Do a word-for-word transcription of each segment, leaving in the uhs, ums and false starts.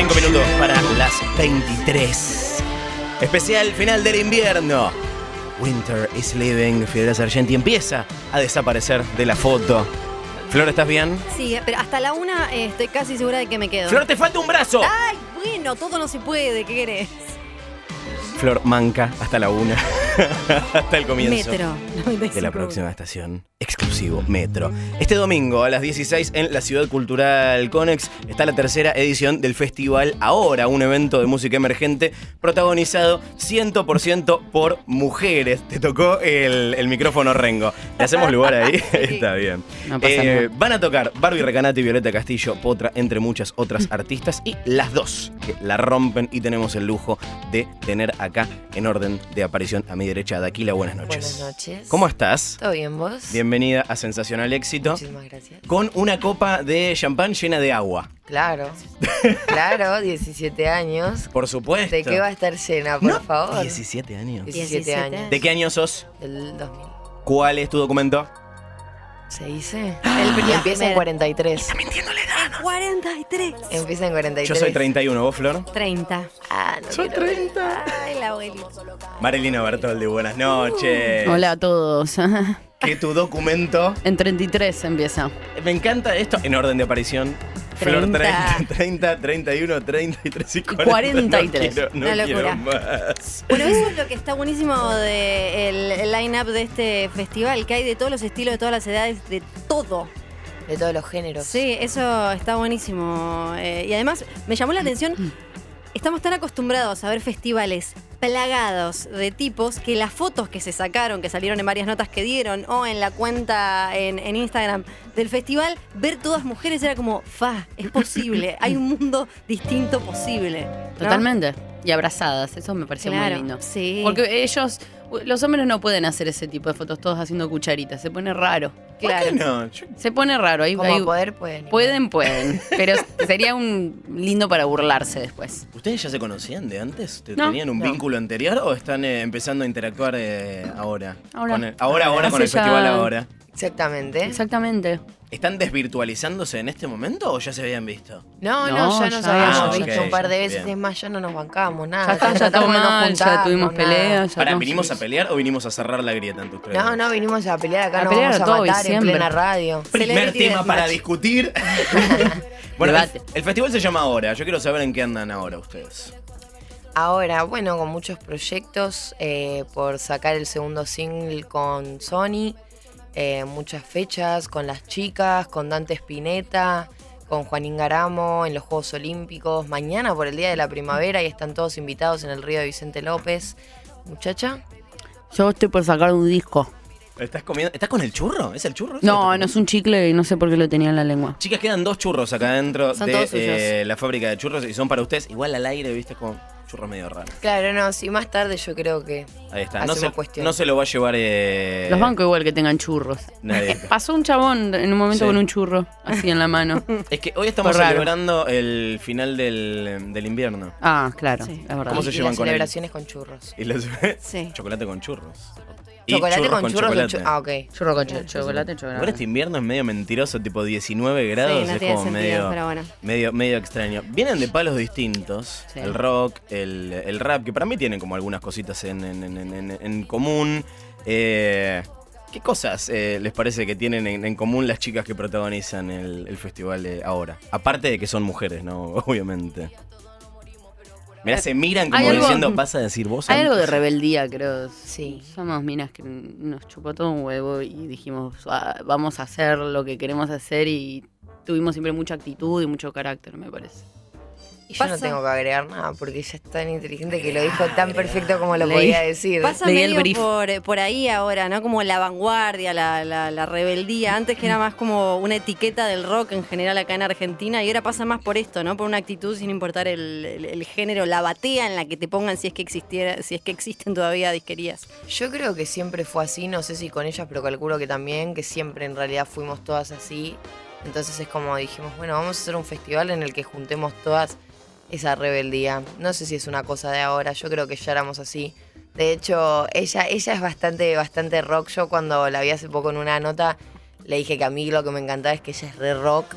cinco minutos para las veintitrés. Especial final del invierno. Winter is leaving. Fidel Sargenti empieza a desaparecer de la foto. Flor, ¿estás bien? Sí, pero hasta la una eh, estoy casi segura de que me quedo. Flor, te falta un brazo. Ay, bueno, todo no se puede, ¿qué querés? Flor manca hasta la una. Hasta el comienzo Metro de la próxima estación. Exclusivo Metro. Este domingo a las dieciséis en la Ciudad Cultural Conex está la tercera edición del Festival Ahora, un evento de música emergente protagonizado cien por ciento por mujeres. Te tocó el, el micrófono, Rengo. ¿Le hacemos lugar ahí? Sí. Está bien. No pasa Eh, nada. van a tocar Barbie Recanati, Violeta Castillo, Potra, entre muchas otras artistas, y las dos que la rompen, y tenemos el lujo de tener acá en orden de aparición a mi derecha Daquila. Buenas noches. Buenas noches. ¿Cómo estás? ¿Todo bien, vos? Bienvenida a Sensacional Éxito. Muchísimas gracias. Con una copa de champán llena de agua. Claro. Claro, diecisiete años. Por supuesto. ¿De qué va a estar llena, por No, favor? diecisiete años. diecisiete años. ¿De qué año sos? Del dos mil. ¿Cuál es tu documento? ¿Se dice? El Y empieza en cuarenta y tres. Está mintiendo la edad. cuarenta y tres. Empieza en cuarenta y Yo tres. soy treinta y uno, ¿vos, Flor? treinta. Ah, no Soy quiero ver. treinta. Ay, la abuelita. Marilina Bertoldi, buenas noches. Hola a todos. Que tu documento... En treinta y tres empieza. Me encanta esto en orden de aparición. Flor treinta. treinta, treinta, treinta y uno, treinta y tres y cuarenta. cuarenta y tres. No quiero, no Una quiero locura. más. Bueno, eso es lo que está buenísimo del el line-up de este festival, que hay de todos los estilos, de todas las edades, de todo. De todos los géneros. Sí, eso está buenísimo. Eh, y además me llamó la atención, estamos tan acostumbrados a ver festivales plagados de tipos que las fotos que se sacaron, que salieron en varias notas que dieron o en la cuenta en, en Instagram del festival, ver todas mujeres era como, fa, es posible, hay un mundo distinto posible. ¿no? Totalmente. Y abrazadas. Eso me pareció Claro, muy lindo. sí. Porque ellos, los hombres no pueden hacer ese tipo de fotos todos haciendo cucharitas. Se pone raro. Claro. ¿Por qué no? Yo- Se pone raro. Ahí, Como ahí- poder pueden. pueden, pueden. Pero sería un lindo para burlarse después. ¿Ustedes ya se conocían de antes? ¿Te- No. ¿Tenían un No. vínculo anterior o están eh, empezando a interactuar eh, ahora? Ahora. Con el- ahora, ahora con Hace el festival ya- ahora. Exactamente. Exactamente. ¿Están desvirtualizándose en este momento o ya se habían visto? No, no, No, ya nos ya. habíamos Ah, visto ok, un par de bien. veces. Es más, ya no nos bancamos nada. Ya está, ya todo estamos, no nos mal, ya juntamos, tuvimos nada. peleas. ya Pará, no- ¿vinimos a pelear o vinimos a cerrar la grieta entre ustedes? No, no, vinimos a pelear acá, A nos pelear vamos a a todo y matar en siempre. plena radio. Primer Celebrity tema Deathmatch. para discutir. Bueno, el, Debate. el festival se llama Ahora. Yo quiero saber en qué andan ahora ustedes. Ahora, bueno, con muchos proyectos eh, por sacar el segundo single con Sony, eh, muchas fechas con las chicas, con Dante Spinetta, con Juanín Garamo en los Juegos Olímpicos, mañana por el Día de la Primavera y están todos invitados en el Río de Vicente López. Muchacha, Yo estoy por sacar un disco. ¿Estás comiendo? ¿Estás con el churro? ¿Es el churro? ese que No, estás no es un chicle y no sé por qué lo tenía en la lengua. Chicas, quedan dos churros acá adentro Son de todos suyos. eh, la fábrica de churros y son para ustedes. Igual al aire, viste, como churros medio raros. claro, no, sí, más tarde yo creo que Ahí está. No hacemos se, cuestión. no se lo va a llevar eh, Los bancos igual que tengan churros. nadie. Pasó un chabón en un momento Sí. con un churro así en la mano. Es que hoy estamos Fue raro. celebrando el final del, del invierno. Ah, claro, Sí. es verdad. ¿Cómo se y llevan las con él? celebraciones con churros. Y los- Sí. chocolate con churros. Y Chocolate con churros. o chocolate. chu- ah, ok. Churro con ch- chocolate, Igual chocolate. este invierno es medio mentiroso, tipo diecinueve grados, Sí, no es tiene como sentido, medio, pero bueno. medio, medio extraño. Vienen de palos distintos, Sí. el rock, el, el rap, que para mí tienen como algunas cositas en, en- en- en- en común. Eh, ¿Qué cosas eh, les parece que tienen en, en común las chicas que protagonizan el, el festival de ahora? Aparte de que son mujeres, ¿no? Obviamente. Mirá, se miran como Hay algo- diciendo, ¿vas a decir vos? Hay algo de antes? rebeldía, creo. Sí. Somos minas que nos chupó todo un huevo y dijimos, "Ah, vamos a hacer lo que queremos hacer", y tuvimos siempre mucha actitud y mucho carácter, me parece. Y yo no Pasa- tengo que agregar nada porque ella es tan inteligente que lo dijo tan perfecto como lo Leí- podía decir. Pasa Leí el medio brief. por, por ahí ahora, ¿no? Como la vanguardia, la, la, la rebeldía. Antes que era más como una etiqueta del rock en general acá en Argentina, y ahora pasa más por esto, ¿no? Por una actitud sin importar el, el- el género, la batea en la que te pongan si es que existiera, si es que existen todavía disquerías. Yo creo que siempre fue así, no sé si con ellas, pero calculo que también, que siempre en realidad fuimos todas así. Entonces es como dijimos, bueno, vamos a hacer un festival en el que juntemos todas esa rebeldía. No sé si es una cosa de ahora, yo creo que ya éramos así. De hecho, ella, ella es bastante, bastante rock. Yo cuando la vi hace poco en una nota, le dije que a mí lo que me encantaba es que ella es re rock.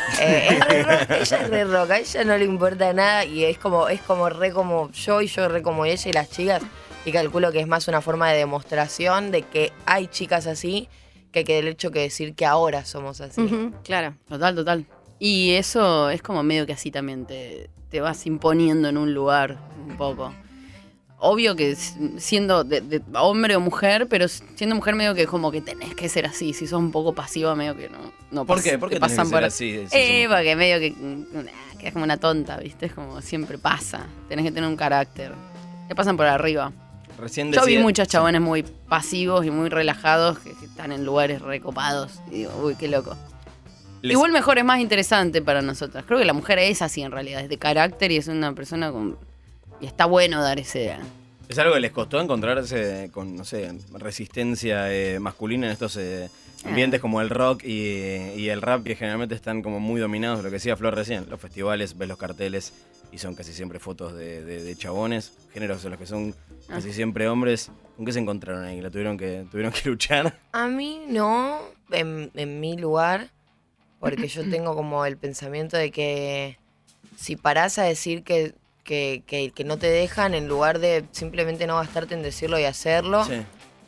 Eh, es re rock, ella es re rock, a ella no le importa nada y es como, es como re como yo y yo re como ella y las chicas. Y calculo que es más una forma de demostración de que hay chicas así que, que el hecho que decir que ahora somos así. Ujú, claro. Total, total. Y eso es como medio que así también te, te vas imponiendo en un lugar un poco. Obvio que siendo de, de hombre o mujer, pero siendo mujer medio que como que tenés que ser así. Si sos un poco pasiva, medio que no, no ¿Por pas- qué? ¿Por qué te tenés que ser por así? Si Eh, sos- porque medio que, que es como una tonta, ¿viste? Es como siempre pasa. Tenés que tener un carácter. Te pasan por arriba. Recién Yo vi decía- muchos chabones muy pasivos y muy relajados que, que están en lugares recopados. Y digo, uy, qué loco. Les- Igual mejor es más interesante para nosotras. Creo que la mujer es así en realidad, es de carácter y es una persona con... Y está bueno dar ese... ¿Es algo que les costó encontrarse con, no sé, resistencia eh, masculina en estos eh, ambientes como el rock y, y el rap, que generalmente están como muy dominados? Lo que decía Flor recién, los festivales, ves los carteles y son casi siempre fotos de, de- de chabones, géneros en los que son casi siempre hombres. ¿Con qué se encontraron ahí? ¿La tuvieron que, tuvieron que luchar? A mí no, en, en mi lugar, porque yo tengo como el pensamiento de que si parás a decir que, que, que, que no te dejan, en lugar de simplemente no gastarte en decirlo y hacerlo, Sí.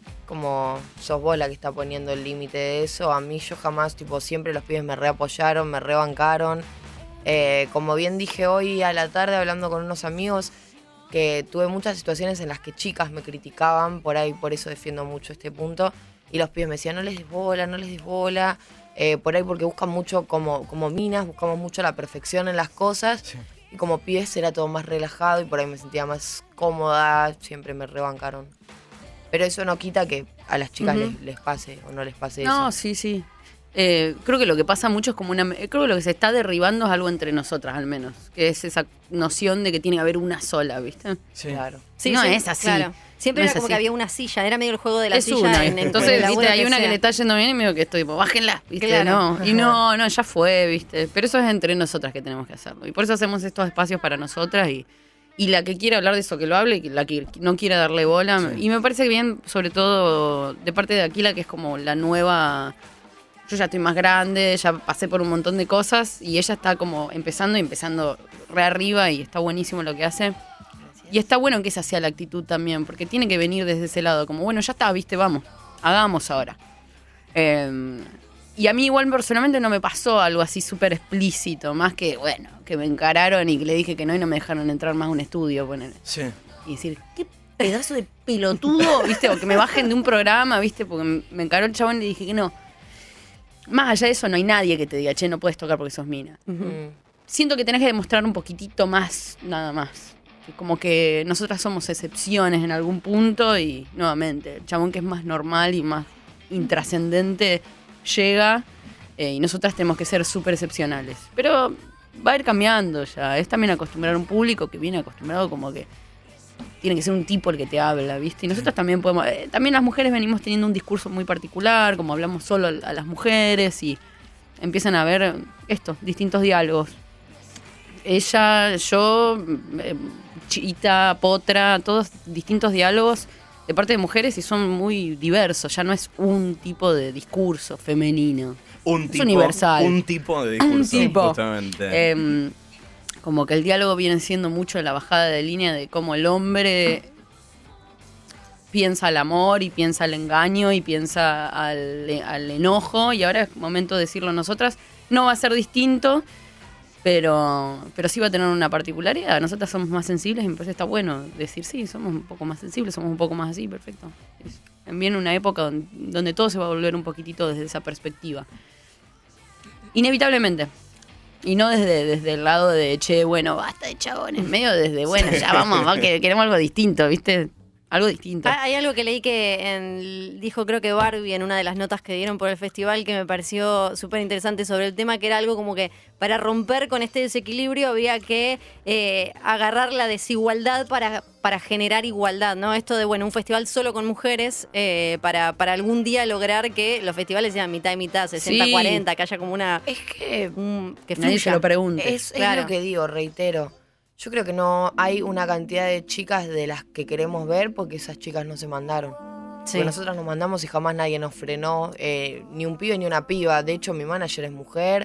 como sos vos la que está poniendo el límite de eso. A mí yo jamás, tipo, siempre los pibes me reapoyaron, me rebancaron. Eh, como bien dije hoy a la tarde hablando con unos amigos, que tuve muchas situaciones en las que chicas me criticaban, por ahí por eso defiendo mucho este punto, y los pibes me decían, no les des bola, no les des bola, eh, por ahí porque buscan mucho como, como minas, buscamos mucho la perfección en las cosas, Sí. y como pibes era todo más relajado y por ahí me sentía más cómoda, siempre me rebancaron. Pero eso no quita que a las chicas Ujú. les, les pase o no les pase No, eso. sí, sí. Eh, creo que lo que pasa mucho es como una... Creo que lo que se está derribando es algo entre nosotras, al menos. Que es esa noción de que tiene que haber una sola, ¿viste? Sí. Claro. No es así. Claro. Siempre No era es como así. que había una silla, era medio el juego de la Es silla. una. en- en- Entonces, en el viste, laburo hay una que sea. le está yendo bien y medio que estoy tipo, bájenla, ¿viste? Claro. No. Y no, no, ya fue, ¿viste? Pero eso es entre nosotras que tenemos que hacerlo. Y por eso hacemos estos espacios para nosotras y, y la que quiera hablar de eso, que lo hable, y la que no quiera darle bola. Sí. Y me parece bien, sobre todo, de parte de Aquila, que es como la nueva... Yo ya estoy más grande, ya pasé por un montón de cosas y ella está como empezando y empezando re arriba y está buenísimo lo que hace. Y está bueno que esa sea la actitud también, porque tiene que venir desde ese lado, como bueno, ya está, viste, vamos, hagamos ahora. Eh, y a mí igual personalmente no me pasó algo así súper explícito, más que, bueno, que me encararon y que le dije que no y no me dejaron entrar más a un estudio, ponele. Sí. Y decir, qué pedazo de pelotudo, viste, o que me bajen de un programa, viste, porque me encaró el chabón y le dije que no. Más allá de eso, no hay nadie que te diga, che, no puedes tocar porque sos mina. Mm. Siento que tenés que demostrar un poquitito más, nada más. Que como que nosotras somos excepciones en algún punto y, nuevamente, el chabón que es más normal y más intrascendente llega eh, y nosotras tenemos que ser súper excepcionales. Pero va a ir cambiando ya. Es también acostumbrar a un público que viene acostumbrado como que tiene que ser un tipo el que te habla, ¿viste? Y nosotros también podemos... eh, también las mujeres venimos teniendo un discurso muy particular, como hablamos solo a, a las mujeres y empiezan a haber esto, distintos diálogos. Ella, yo, eh, Chita, Potra, todos distintos diálogos de parte de mujeres y son muy diversos. Ya no es un tipo de discurso femenino. Un Es tipo, universal. Un tipo de discurso, Un tipo. justamente. Em, como que el diálogo viene siendo mucho la bajada de línea de cómo el hombre piensa el amor y piensa el engaño y piensa al, al enojo, y ahora es momento de decirlo nosotras. No va a ser distinto, pero, pero sí va a tener una particularidad. Nosotras somos más sensibles y me parece que está bueno decir, sí, somos un poco más sensibles, somos un poco más así, perfecto. Es, viene una época donde, donde todo se va a volver un poquitito desde esa perspectiva. Inevitablemente. Y no desde, desde el lado de, che, bueno, basta de chabones, medio desde, bueno, ya vamos, va, que queremos algo distinto, ¿viste? Algo distinto. Ah, hay algo que leí que en- dijo creo que Barbie en una de las notas que dieron por el festival que me pareció súper interesante sobre el tema, que era algo como que para romper con este desequilibrio había que eh, agarrar la desigualdad para, para generar igualdad, ¿no? Esto de, bueno, un festival solo con mujeres eh, para, para algún día lograr que los festivales sean mitad y mitad, sesenta cuarenta, que haya como una... Es que un- que Nadie se fluya. lo pregunte. Es, es Claro. lo que digo, reitero. Yo creo que no hay una cantidad de chicas de las que queremos ver porque esas chicas no se mandaron. Sí. Porque nosotras nos mandamos y jamás nadie nos frenó, eh, ni un pibe ni una piba. De hecho, mi manager es mujer,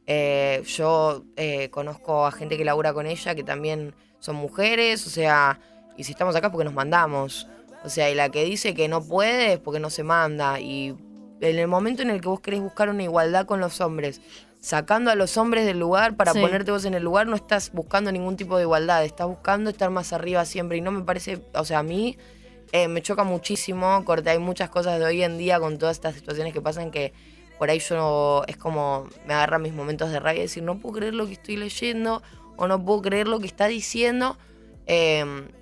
Eh, yo eh, conozco a gente que labura con ella que también son mujeres, o sea, y si estamos acá es porque nos mandamos. O sea, y la que dice que no puede es porque no se manda. Y en el momento en el que vos querés buscar una igualdad con los hombres, sacando a los hombres del lugar para Sí. ponerte vos en el lugar, no estás buscando ningún tipo de igualdad, estás buscando estar más arriba siempre. Y no me parece, o sea, a mí eh, me choca muchísimo, corte, hay muchas cosas de hoy en día con todas estas situaciones que pasan que por ahí yo es como me agarran mis momentos de rabia y decir, no puedo creer lo que estoy leyendo o no puedo creer lo que está diciendo. Eh,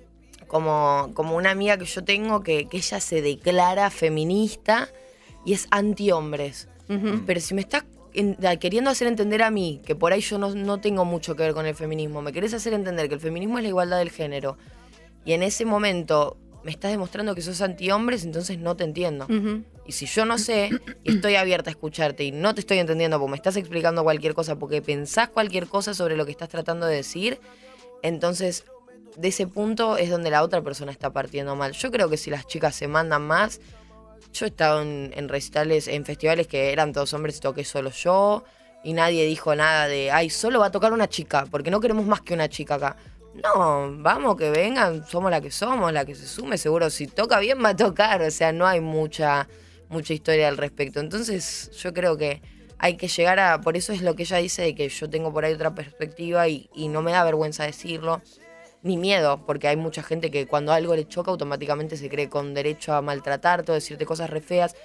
como, como una amiga que yo tengo que, que ella se declara feminista y es anti-hombres. Ujú. Pero si me estás en- queriendo hacer entender a mí, que por ahí yo no, no tengo mucho que ver con el feminismo, me querés hacer entender que el feminismo es la igualdad del género, y en ese momento me estás demostrando que sos anti-hombres, entonces no te entiendo. Ujú. Y si yo no sé, y estoy abierta a escucharte y no te estoy entendiendo porque me estás explicando cualquier cosa, porque pensás cualquier cosa sobre lo que estás tratando de decir, entonces de ese punto es donde la otra persona está partiendo mal. Yo creo que si las chicas se mandan más, yo he estado en, en recitales, en festivales que eran todos hombres y toqué solo yo, y nadie dijo nada de, ay, solo va a tocar una chica, porque no queremos más que una chica acá. No, vamos, que vengan, somos la que somos, la que se sume, seguro si toca bien va a tocar, o sea, no hay mucha, mucha historia al respecto. Entonces yo creo que hay que llegar a, por eso es lo que ella dice de que yo tengo por ahí otra perspectiva y, y no me da vergüenza decirlo, ni miedo, porque hay mucha gente que cuando algo le choca automáticamente se cree con derecho a maltratarte o decirte cosas re feas,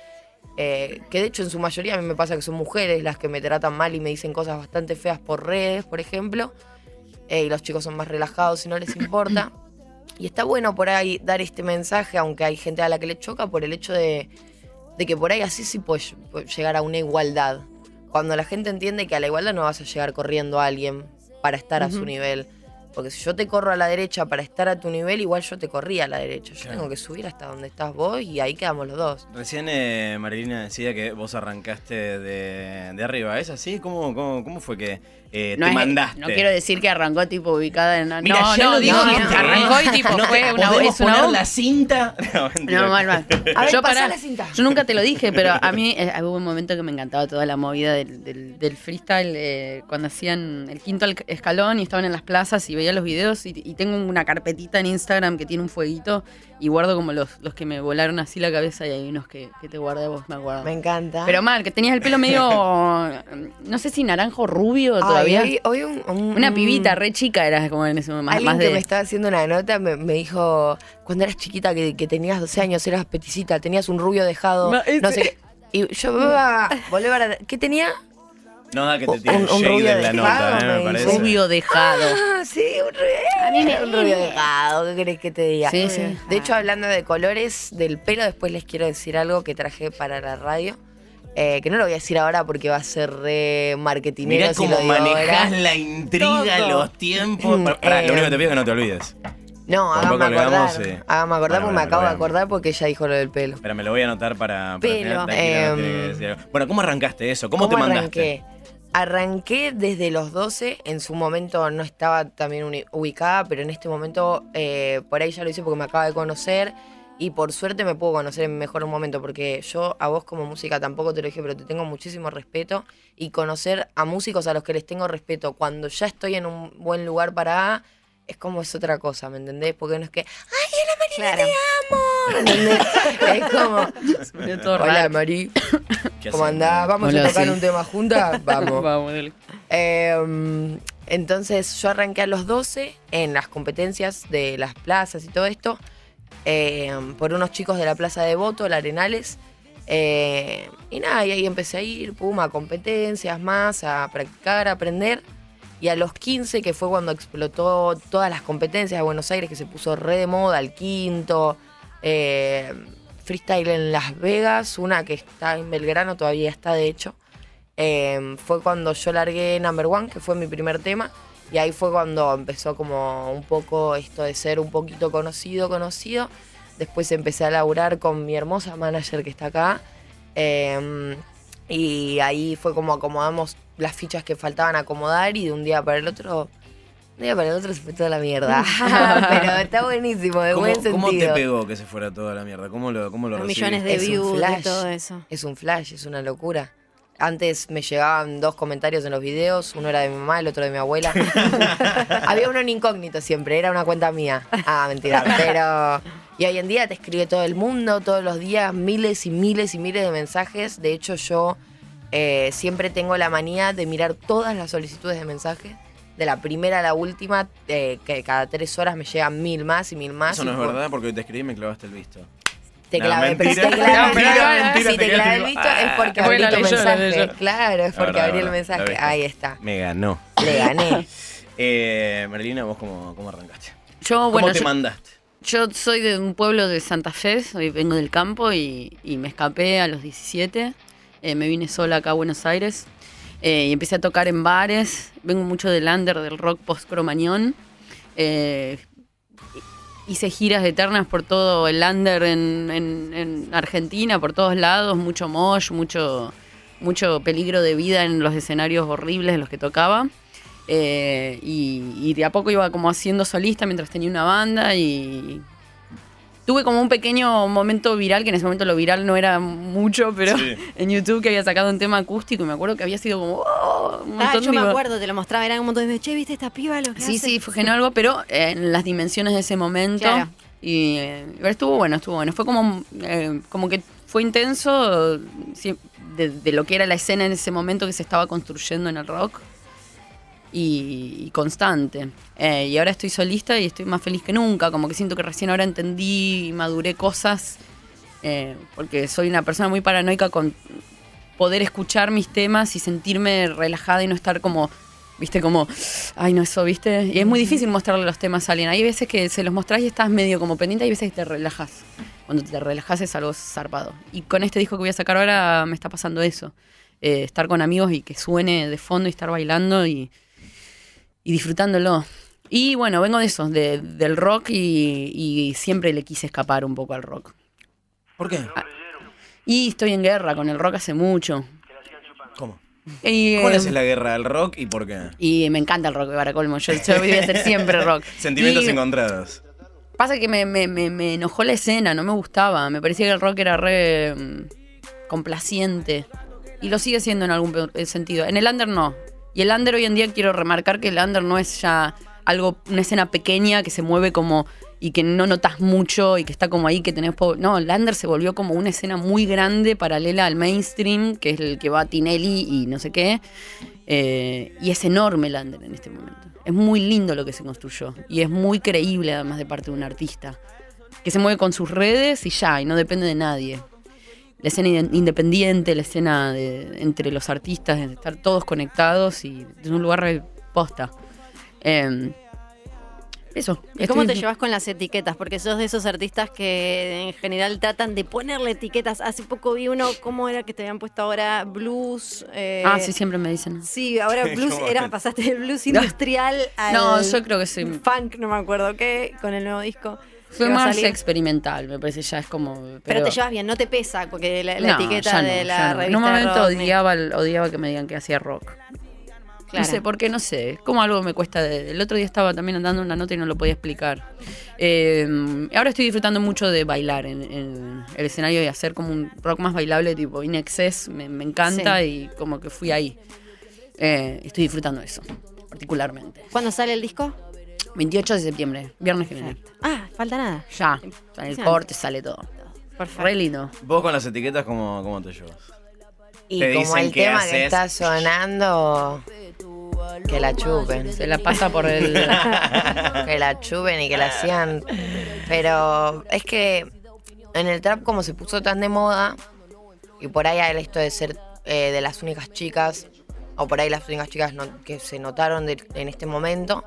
eh, que de hecho en su mayoría a mí me pasa que son mujeres las que me tratan mal y me dicen cosas bastante feas por redes, por ejemplo. Eh, y los chicos son más relajados y no les importa. Y está bueno por ahí dar este mensaje, aunque hay gente a la que le choca, por el hecho de, de que por ahí así sí puedes llegar a una igualdad. Cuando la gente entiende que a la igualdad no vas a llegar corriendo a alguien para estar a su nivel. Porque si yo te corro a la derecha para estar a tu nivel, igual yo te corrí a la derecha. Yo Claro. tengo que subir hasta donde estás vos y ahí quedamos los dos. Recién eh, Marilina decía que vos arrancaste de, de arriba. ¿Es así? ¿Cómo, cómo, cómo fue que eh, No te es- mandaste? No quiero decir que arrancó tipo ubicada en... Mira, no, ya no, lo digo que dijiste, arrancó y tipo ¿No fue te una, podemos es una poner bomba. la cinta? No, mentira. No, mal, mal. A ver, Yo, pasá pará, la cinta. yo nunca te lo dije, pero a mí eh, hubo un momento que me encantaba toda la movida del, del, del freestyle, eh, cuando hacían el quinto al- escalón y estaban en las plazas y veía los videos y, y tengo una carpetita en Instagram que tiene un fueguito y guardo como los, los que me volaron así la cabeza y hay unos que, que te guardé vos, me acuerdo. Me encanta. Pero mal, que tenías el pelo medio, no sé si naranjo rubio Ay, todavía. hoy, hoy un- un- Una pibita re chica eras como en ese momento. Más, Alguien más que de... me estaba haciendo una nota me, me dijo, cuando eras chiquita, que, que tenías doce años, eras peticita, tenías un rubio dejado, No, ese- no sé qué. Y yo, "Beba, volvé para... ¿Qué tenía? No da que te Un- tire un shade rubio en la dejado, nota, eh, me me parece. dice. Rubio dejado. Ah, sí, un rubio, A mí me- un rubio dejado, ¿qué querés que te diga? Sí, sí. De hecho, hablando de colores del pelo, después les quiero decir algo que traje para la radio. Eh, que no lo voy a decir ahora porque va a ser re marketinero. Mirá si cómo lo digo manejás ahora. la intriga, Todo. los tiempos. Pará, pará, Eh, lo único que te pido es que no te olvides. No, Tampoco hágame acordar. olvidamos, sí. Hágame acordar Bueno, porque bueno, me acabo lo de veamos. acordar porque ella dijo lo del pelo. Pero me lo voy a anotar para... para Pelo. el final. Tranquila, no tiene que Em, decir algo. Bueno, ¿cómo arrancaste eso? ¿Cómo, te mandaste? arranqué? Arranqué desde los doce, en su momento no estaba también uni- ubicada, pero en este momento eh, por ahí ya lo hice porque me acaba de conocer y por suerte me puedo conocer en mejor momento porque yo a vos como música tampoco te lo dije, pero te tengo muchísimo respeto y conocer a músicos a los que les tengo respeto cuando ya estoy en un buen lugar para es como es otra cosa, ¿me entendés? Porque no es que, ay, hola Marina, Claro. te amo, ¿entendés? Es como, Veo todo hola raro. Mari, ¿Qué ¿cómo haces? andás? ¿Vamos Hola, a tocar sí. un tema juntas? Vamos. Vamos, dale. Eh, entonces yo arranqué a los doce en las competencias de las plazas y todo esto eh, por unos chicos de la Plaza de Voto, el Arenales. Eh, y nada, y ahí empecé a ir, pum, a competencias más, a practicar, a aprender. Y a los quince, que fue cuando explotó todas las competencias de Buenos Aires, que se puso re de moda, el quinto, eh, freestyle en Las Vegas, una que está en Belgrano, todavía está de hecho. Eh, fue cuando yo largué Number One, que fue mi primer tema, y ahí fue cuando empezó como un poco esto de ser un poquito conocido, conocido. Después empecé a laburar con mi hermosa manager que está acá, eh, y ahí fue como acomodamos las fichas que faltaban acomodar y de un día para el otro, de un día para el otro se fue toda la mierda. Pero está buenísimo, de ¿Cómo, buen sentido. ¿Cómo te pegó que se fuera toda la mierda? ¿Cómo lo, cómo lo Con recibiste? millones de Es un views, de flash. todo eso. Es un flash, es una locura. Antes me llegaban dos comentarios en los videos, uno era de mi mamá, el otro de mi abuela. Había uno en incógnito siempre, era una cuenta mía. Ah, mentira. Pero. Y hoy en día te escribe todo el mundo, todos los días, miles y miles y miles de mensajes. De hecho, yo eh, siempre tengo la manía de mirar todas las solicitudes de mensajes. De la primera a la última, eh, que cada tres horas me llegan mil más y mil más. Eso no y es por- verdad porque hoy te escribí y me clavaste el visto. Te No, clavé, pero si mentira. te clavé, No, mentira, pero- mentira, si te te quedaste clavé el tipo, visto es ah, porque porque abrí la tu leyó, la mensaje. leyó. Claro, es La porque verdad, abrí el la verdad, mensaje. la Ahí viste. está. Me ganó. Le gané. Eh, Marilina, ¿vos cómo, cómo arrancaste? Yo, ¿Cómo bueno, te yo, mandaste? yo soy de un pueblo de Santa Fe, soy, vengo del campo y, y me escapé a los diecisiete. Eh, me vine sola acá a Buenos Aires eh, y empecé a tocar en bares. Vengo mucho del under, del rock post-cromañón. Eh, hice giras eternas por todo el under en, en- en Argentina, por todos lados, mucho mosh, mucho, mucho peligro de vida en los escenarios horribles en los que tocaba. Eh, y, y de a poco iba como haciendo solista mientras tenía una banda y tuve como un pequeño momento viral, que en ese momento lo viral no era mucho, pero Sí. en YouTube que había sacado un tema acústico y me acuerdo que había sido como oh, un Ah, montón, yo me digo, acuerdo, te lo mostraba, era un montón de che, ¿viste esta piba lo que Sí, hace? sí, fue genial algo, pero eh, en las dimensiones de ese momento. Claro. Y eh, pero estuvo bueno, estuvo bueno. Fue como, eh, como que fue intenso sí, de, de lo que era la escena en ese momento que se estaba construyendo en el rock. Y, y constante. Eh, y ahora estoy solista y estoy más feliz que nunca. Como que siento que recién ahora entendí y maduré cosas. eh, porque soy una persona muy paranoica con poder escuchar mis temas y sentirme relajada y no estar como, viste, como, ay, no, eso, viste. Y es muy difícil mostrarle los temas a alguien. Hay veces que se los mostrás y estás medio como pendiente, hay veces que te relajas. Cuando te relajas es algo zarpado. Y con este disco que voy a sacar ahora me está pasando eso. Eh, estar con amigos y que suene de fondo y estar bailando y, y disfrutándolo. Y bueno, vengo de eso, de- del rock y, y siempre le quise escapar un poco al rock. ¿Por qué? Y estoy en guerra con el rock hace mucho. ¿Cómo? Y, ¿Cuál eh, es la guerra del rock y por qué? Y me encanta el rock, para colmo. Yo, yo voy a hacer siempre rock. Sentimientos Y encontrados. pasa que me, me, me, me enojó la escena, no me gustaba. Me parecía que el rock era re mm, complaciente. Y lo sigue siendo en algún pe- sentido. En el under no. Y el under hoy en día quiero remarcar que el under no es ya algo, una escena pequeña que se mueve como y que no notas mucho y que está como ahí que tenés... po- No, el under se volvió como una escena muy grande, paralela al mainstream, que es el que va a Tinelli y no sé qué. Eh, y es enorme el under en este momento. Es muy lindo lo que se construyó. Y es muy creíble además de parte de un artista. Que se mueve con sus redes y ya, y no depende de nadie. La escena in- independiente, la escena de, entre los artistas, de estar todos conectados y es un lugar re posta. Eh, eso. ¿Y cómo Estoy- te llevas con las etiquetas? Porque sos de esos artistas que en general tratan de ponerle etiquetas. Hace poco vi uno, ¿cómo era que te habían puesto ahora? Blues. eh, Ah, sí, siempre me dicen. Sí, ahora blues ¿Cómo era, es? pasaste del blues industrial al No, yo creo que soy, funk, no me acuerdo qué, con el nuevo disco. soy que va a más salir. experimental, me parece ya es como... Pero, Pero, te llevas bien, no te pesa, porque la, la No, etiqueta ya no, de la ya no. revista En un momento rock, ni- odiaba, odiaba que me digan que hacía rock. Claro. No sé, porque no sé, es como algo me cuesta. De, el otro día estaba también andando una nota y no lo podía explicar. Eh, ahora estoy disfrutando mucho de bailar en, en el escenario y hacer como un rock más bailable, tipo In Excess, me, me encanta y como que fui ahí. Eh, estoy disfrutando de eso, particularmente. ¿Cuándo sale el disco? veintiocho de septiembre, viernes que viene. Ah, falta nada. Ya, sale el Impresionante. corte, sale todo. Perfecto. Re lindo. ¿Vos con las etiquetas cómo, cómo te llevas? Y Te como dicen el qué tema haces. que está sonando, que la chupen. Se la pasa por el... Que la chupen y que la hacían. Pero es que en el trap como se puso tan de moda, y por ahí hay esto de ser eh, de las únicas chicas, o por ahí las únicas chicas no- que se notaron de- en este momento,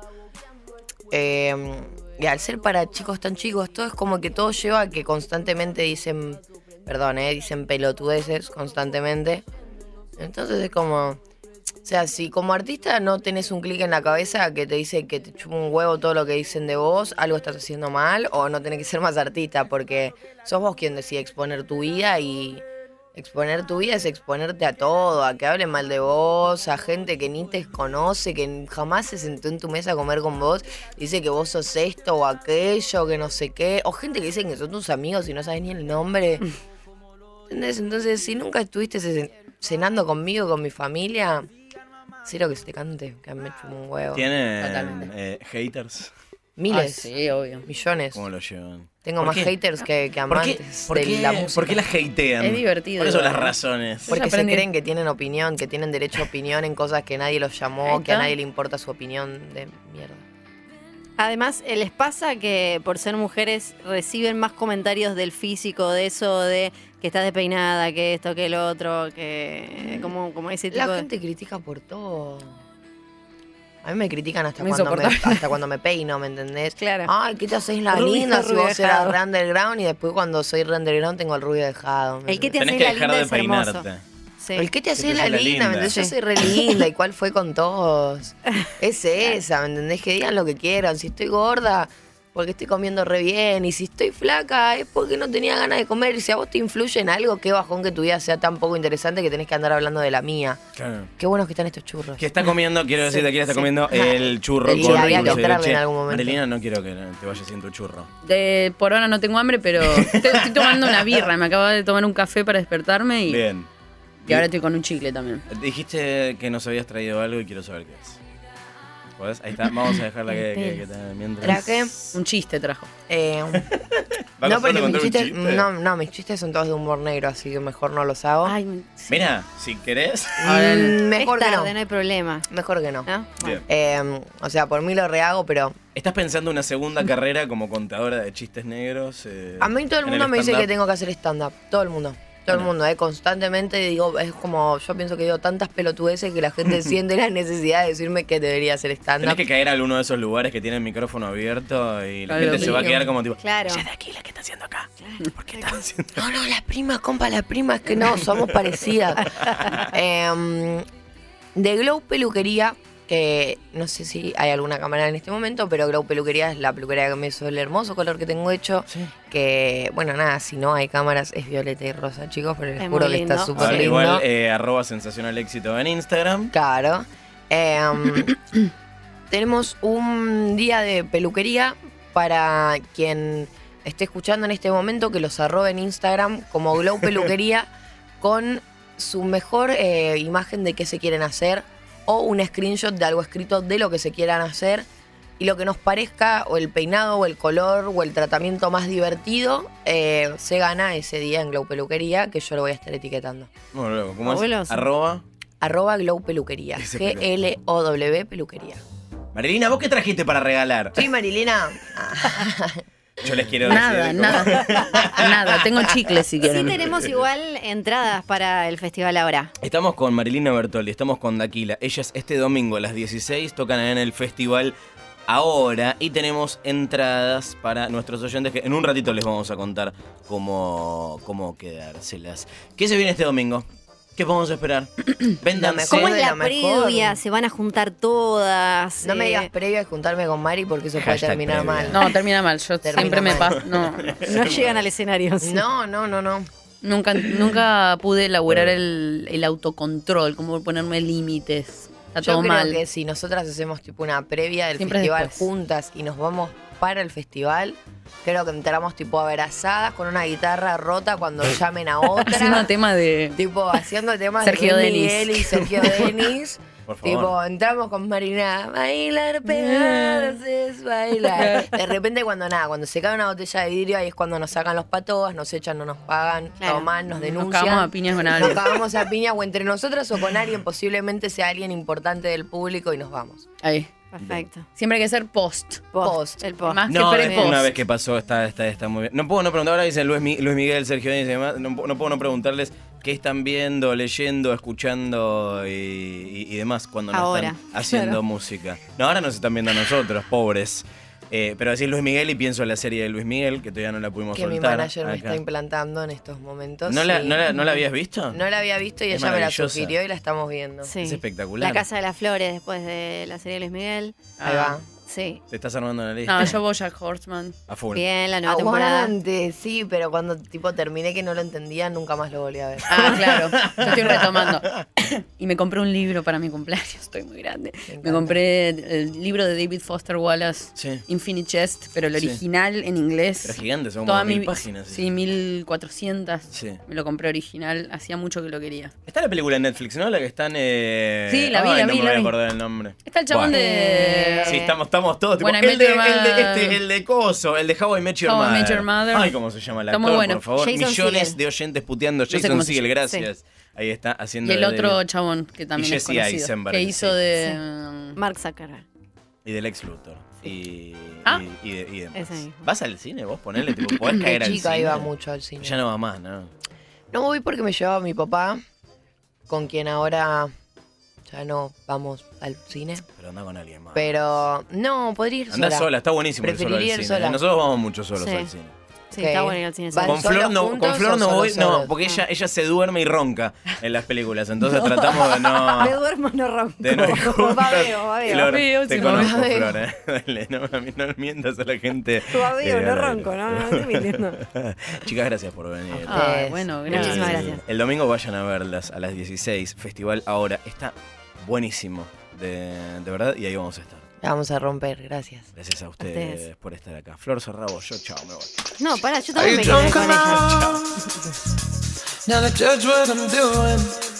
eh, y al ser para chicos tan chicos, todo es como que todo lleva a que constantemente dicen, perdón, eh, dicen pelotudeces constantemente. Entonces es como... O sea, si como artista no tenés un clic en la cabeza que te dice que te chupa un huevo todo lo que dicen de vos, algo estás haciendo mal o no tenés que ser más artista porque sos vos quien decide exponer tu vida y exponer tu vida es exponerte a todo, a que hablen mal de vos, a gente que ni te conoce, que jamás se sentó en tu mesa a comer con vos, dice que vos sos esto o aquello, que no sé qué, o gente que dice que son tus amigos y no sabes ni el nombre. ¿Entendés? Entonces, si nunca estuviste ese- cenando conmigo, con mi familia, sé lo que se te cante, que me chupa un huevo. ¿Tiene Totalmente. eh, haters? Miles, Ay, sí, obvio. millones. ¿Cómo lo llevan? Tengo ¿Por más qué? haters que, que ¿Por qué, amantes por de qué- la música. por qué la hatean? Es divertido, ¿Cuáles son las igual. razones? Porque Yo se aprendí- creen que tienen opinión, que tienen derecho a opinión en cosas que nadie los Ahí llamó, que a está. nadie le importa su opinión de mierda. Además, eh, les pasa que por ser mujeres reciben más comentarios del físico, de eso, de que estás despeinada, que esto, que el otro, que como, como ese tipo La de... gente critica por todo. A mí me critican hasta, Muy cuando me, insoportable. hasta cuando me peino, ¿me entendés? Claro. Ay, ¿qué te haces la Rubio, linda si rubio vos dejado. eras re underground? Y después cuando soy re underground tengo el rubio dejado. ¿me El que te Tenés haces que la dejar linda de es hermoso. peinarte. Sí. El que te Que haces te la haces la linda, linda. ¿me entendés? Yo Sí. soy re linda. ¿Y cuál fue con todos? Es esa, ¿me entendés? Que digan lo que quieran. Si estoy gorda, porque estoy comiendo re bien. Y si estoy flaca, es porque no tenía ganas de comer. Y si a vos te influye en algo, qué bajón que tu vida sea tan poco interesante que tenés que andar hablando de la mía. Claro. Qué buenos que están estos churros. Que está comiendo, quiero decirte, aquí está sí. comiendo el churro El con día había que dulce de entrarle leche. en algún momento. Marilina, no quiero que te vayas sin tu churro. De, por ahora no tengo hambre, pero estoy, estoy tomando una birra. Me acabo de tomar un café para despertarme y, Bien. y ahora estoy con un chicle también. Dijiste que nos habías traído algo y quiero saber qué es. ¿Podés? Ahí está, vamos a dejarla que, que, que te mientras. Traje. Un chiste trajo. Eh, ¿Va a no, costar porque mis contar un chistes, chiste? no, no, mis chistes son todos de humor negro, así que mejor no los hago. Ay, me- Mira, si querés. Ahora Mm, el- mejor es que tarde, no. no hay problema. Mejor que no. ¿No? Bien. Eh, o sea, por mí lo rehago, pero ¿Estás pensando una segunda carrera como contadora de chistes negros? eh, a mí todo el en mundo me dice que stand-up? tengo que hacer stand-up. Todo el mundo. Todo el Bueno. mundo, eh, constantemente digo, es como, yo pienso que digo tantas pelotudeces que la gente siente la necesidad de decirme que debería hacer Tenés stand-up. que caer a alguno de esos lugares que tienen micrófono abierto y la Claro, gente se va a mío. quedar como tipo, Claro. ella es de aquí, la que está haciendo acá. ¿Por qué está haciendo? No, no, la prima, compa, la prima, es que no, somos parecidas. Em, de Glow Peluquería, que no sé si hay alguna cámara en este momento, pero Glow Peluquería es la peluquería que me hizo el hermoso color que tengo hecho. Sí. Que, bueno, nada, si no hay cámaras es violeta y rosa, chicos, pero les Es juro muy que está lindo. súper Ahora, lindo. igual, eh, arroba sensacional éxito en Instagram. Claro. Em, tenemos un día de peluquería para quien esté escuchando en este momento, que los arrobe en Instagram como Glow Peluquería con su mejor eh, imagen de qué se quieren hacer o un screenshot de algo escrito de lo que se quieran hacer y lo que nos parezca o el peinado o el color o el tratamiento más divertido eh, se gana ese día en Glow Peluquería, que yo lo voy a estar etiquetando. Bueno, luego, ¿cómo es? Abuelos. Arroba. Arroba Glow Peluquería. Ese G L O W Peluquería. Marilina, ¿vos qué trajiste para regalar? Sí, Marilina. Yo les quiero Nada, decir. nada. Nada, tengo chicles si Sí quieren. tenemos igual entradas para el festival ahora. Estamos con Marilina Bertoldi, estamos con Daquila. Ellas este domingo a las dieciséis tocan en el festival Ahora y tenemos entradas para nuestros oyentes que en un ratito les vamos a contar cómo, cómo quedárselas. ¿Qué se viene este domingo? ¿Qué podemos esperar? Véndanse. mejor ¿Cómo de es lo la mejor. previa? ¿Se van a juntar todas? No me Eh, digas previo a juntarme con Mari porque eso puede Hashtag terminar previa. mal. No, termina mal. Yo Termina siempre me mal. paso. No. No llegan al escenario. sí. No, no, no, no. Nunca, nunca pude elaborar el, el autocontrol, cómo ponerme límites. Está Yo todo creo mal. que si nosotras hacemos tipo una previa del Siempre es festival después. juntas y nos vamos para el festival, creo que entramos tipo abrazadas con una guitarra rota cuando llamen a otra. Haciendo tema de. Tipo haciendo temas Sergio de Luis Denis. Miguel y Sergio Denis. Por favor. Tipo, entramos con Marina, bailar pegadas es bailar. De repente cuando nada, cuando se cae una botella de vidrio, ahí es cuando nos sacan los patos, nos echan, no nos pagan, Claro. todo mal, nos Nos denuncian. cagamos a piñas con Nos alguien. cagamos a piña o entre nosotras o con alguien, posiblemente sea alguien importante del público y nos vamos. Ahí. Perfecto. Siempre hay que ser post. Post. El post. Más No, que después pre-post. una vez que pasó está, está, está muy bien. No puedo no preguntar, ahora dicen Luis, Mi- Luis Miguel, Sergio Denis y demás, no, pu- no puedo no preguntarles qué están viendo, leyendo, escuchando y, y- y demás cuando no Ahora, están haciendo claro. música. No, ahora nos están viendo a nosotros, pobres. Eh, pero decís Luis Miguel y pienso en la serie de Luis Miguel, que todavía no la pudimos Que mi soltar. manager me acá. está implantando en estos momentos. ¿No, la, sí. no, la, ¿No la habías visto? No la había visto y Es ella me la maravillosa. sugirió y la estamos viendo. Sí. Es espectacular. La Casa de las Flores después de la serie de Luis Miguel. Ahí va. Sí. ¿Te estás armando la lista? No, yo BoJack Horseman. A full. Bien, la nueva temporada. Aguante, sí, pero cuando tipo terminé que no lo entendía, nunca más lo volví a ver. Ah, claro, yo estoy retomando. Y me compré un libro para mi cumpleaños, estoy muy grande. Me Me, encanta. compré el libro de David Foster Wallace, Sí. Infinite Jest, pero el Sí. original en inglés. Pero gigante, son Toda como mil mi- páginas. Sí, mil cuatrocientas. Sí. Me lo compré original, hacía mucho que lo quería. Está la película en Netflix, ¿no? La que están. Eh... Sí, la vi, Ay, la no vi, me la voy a vi. acordar el nombre. Está el chabón Buah. de... Sí, estamos, estamos todos. Tipo, Bueno, I el, de, Met Your el, de, Mother. este, el de Coso, el de How I Met Your How I Mother. Met Your Mother. Ay, ¿cómo se llama el Está actor, muy bueno. por favor? Jason Millones Segel. de oyentes puteando. sé Jason cómo se Segel, llama. gracias. Ahí está, haciendo Y el de otro David. chabón, que también Y es Jesse conocido. Eisenberg, que hizo sí. de... Sí. Mark Zuckerberg. Y del ex Luthor. Y, Ah. y, y, de- y demás. Ese mismo. ¿Vas al cine vos? Ponele, tipo, podés De caer al chica cine. iba mucho al cine. Ya no va más, ¿no? No voy porque me llevaba mi papá, con quien ahora ya no vamos al cine. Pero anda con alguien más. Pero no, podría ir Andá sola. sola, está buenísimo ir solo al Preferiría ir cine. sola. Nosotros vamos mucho solos Sí. al cine. Sí, Ok. está bueno ir al cine. ¿Van solo. Con solos Flor no, juntos con Flor o no solos voy, no, solos? porque ella, ella se duerme y ronca en las películas, entonces tratamos de no. Me duermo, no ronco. De no juntar. Babeo, babeo. Flor, Babeo, te sí, conozco, babeo. Flor, eh. Dale, no, a mí no mientas a la gente. Babeo, eh, no al aire. ronco, no, no, no estoy mintiendo. Chicas, gracias por venir. Ay, bueno, gracias. Muchísimas gracias. El domingo vayan a verlas a las dieciséis, Festival Ahora. Está buenísimo, de, de verdad, y ahí vamos a estar. La vamos a romper, gracias. Gracias a ustedes, ustedes. por estar acá. Flor Sorrabo, yo chao, me voy. No, pará, yo Are también you me quedé drunk con ella. enough now to judge what I'm doing?